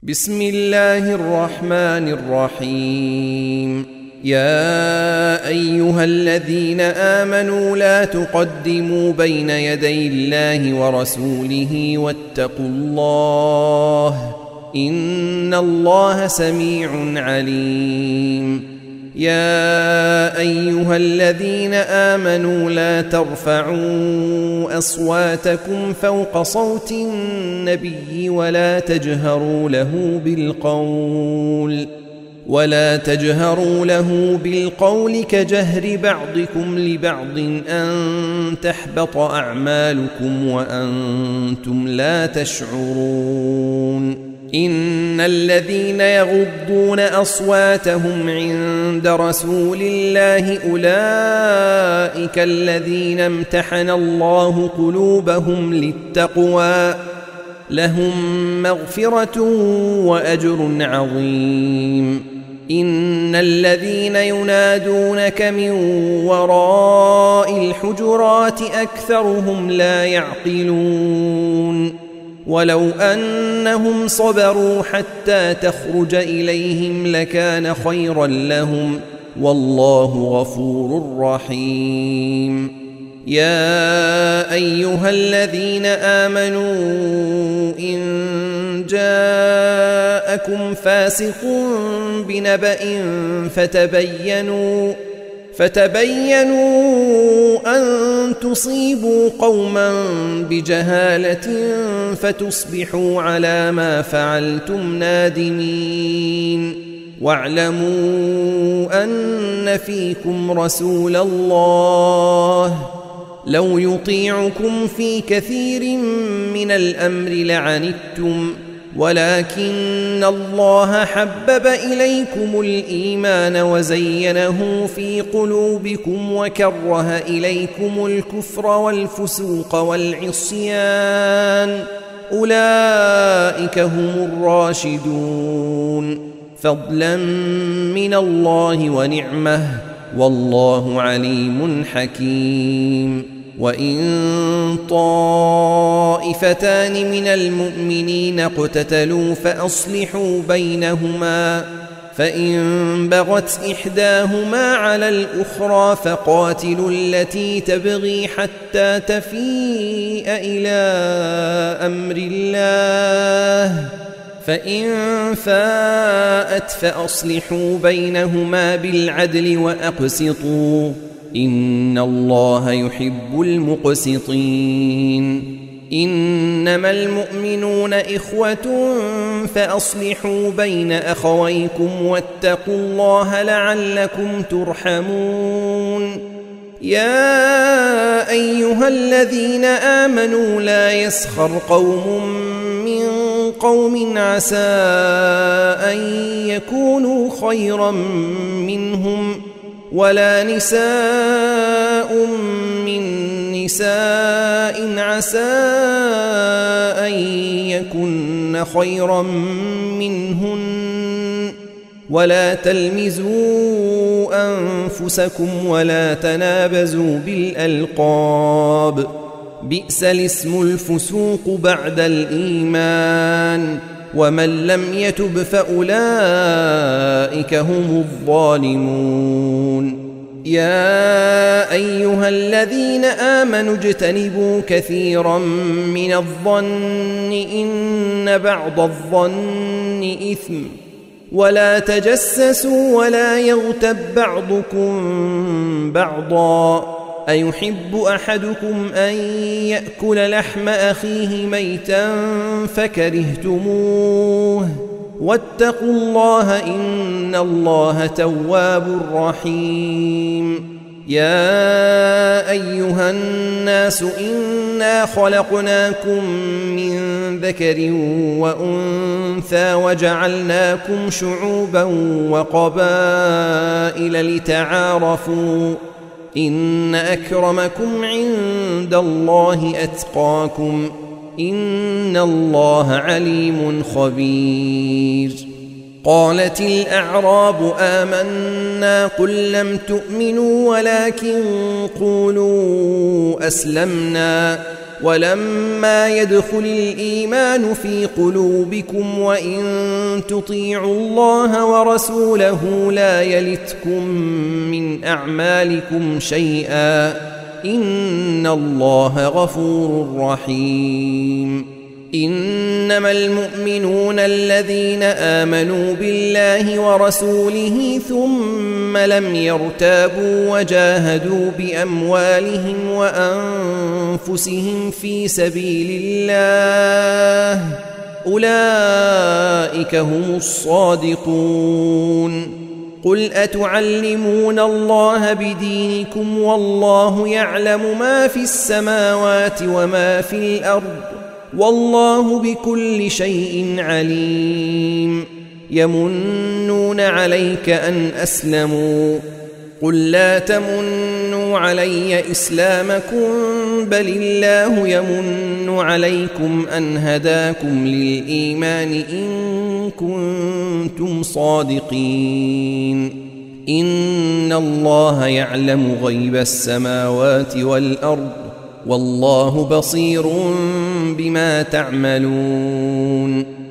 بسم الله الرحمن الرحيم. يا أيها الذين آمنوا لا تقدموا بين يدي الله ورسوله واتقوا الله إن الله سميع عليم. يا أيها الذين آمنوا لا ترفعوا أصواتكم فوق صوت النبي ولا تجهروا له بالقول كجهر بعضكم لبعض أن تحبط أعمالكم وأنتم لا تشعرون. إن الذين يغضون أصواتهم عند رسول الله أولئك الذين امتحن الله قلوبهم للتقوى لهم مغفرة وأجر عظيم. إن الذين ينادونك من وراء الحجرات أكثرهم لا يعقلون. ولو أنهم صبروا حتى تخرج إليهم لكان خيرا لهم والله غفور رحيم. يا أيها الذين آمنوا إن جاءكم فاسق بنبأ فتبينوا أن تصيبوا قوما بجهالة فتصبحوا على ما فعلتم نادمين. واعلموا أن فيكم رسول الله لو يطيعكم في كثير من الأمر لعنتم ولكن الله حبب إليكم الإيمان وزينه في قلوبكم وكره إليكم الكفر والفسوق والعصيان أولئك هم الراشدون فضلا من الله ونعمه والله عليم حكيم. وإن طائفتان من المؤمنين اقتتلوا فأصلحوا بينهما فإن بغت إحداهما على الأخرى فقاتلوا التي تبغي حتى تفيء إلى أمر الله فإن فاءت فأصلحوا بينهما بالعدل وأقسطوا إن الله يحب المقسطين. إنما المؤمنون إخوة فأصلحوا بين أخويكم واتقوا الله لعلكم ترحمون. يا أيها الذين آمنوا لا يسخر قوم من قوم عسى أن يكونوا خيرا منهم ولا نساء من نساء عسى أن يكن خيرا منهن ولا تلمزوا أنفسكم ولا تنابزوا بالألقاب بئس الاسم الفسوق بعد الإيمان ومن لم يتب فأولئك هم الظالمون. يا أيها الذين آمنوا اجتنبوا كثيرا من الظن إن بعض الظن إثم ولا تجسسوا ولا يغتب بعضكم بعضا أيحب أحدكم أن يأكل لحم أخيه ميتا فكرهتموه واتقوا الله إن الله تواب رحيم. يا أيها الناس إنا خلقناكم من ذكر وأنثى وجعلناكم شعوبا وقبائل لتعارفوا إن أكرمكم عند الله أتقاكم إن الله عليم خبير. قالت الأعراب آمنا قل لم تؤمنوا ولكن قولوا أسلمنا ولما يدخل الإيمان في قلوبكم وإن تطيعوا الله ورسوله لا يلتكم من أعمالكم شيئا إن الله غفور رحيم إنما المؤمنون الذين آمنوا بالله ورسوله ثم لم يرتابوا وجاهدوا بأموالهم وأنفسهم في سبيل الله أولئك هم الصادقون قل أتعلمون الله بدينكم والله يعلم ما في السماوات وما في الأرض والله بكل شيء عليم يمنون عليك أن أسلموا قل لا تمنوا علي إسلامكم بل الله يمن عليكم أن هداكم للإيمان إن كنتم صادقين إن الله يعلم غيب السماوات والأرض والله بصير بما تعملون